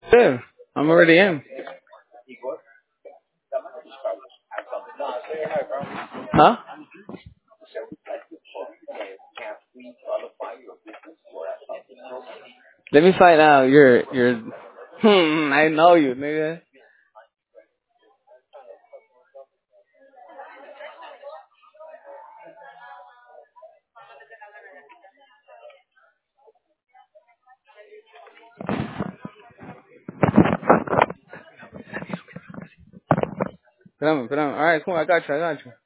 Yeah, I'm already in. Huh? Let me find out. You're. I know you, nigga. Espérame, espérame. All right, cool. I got you. I got you.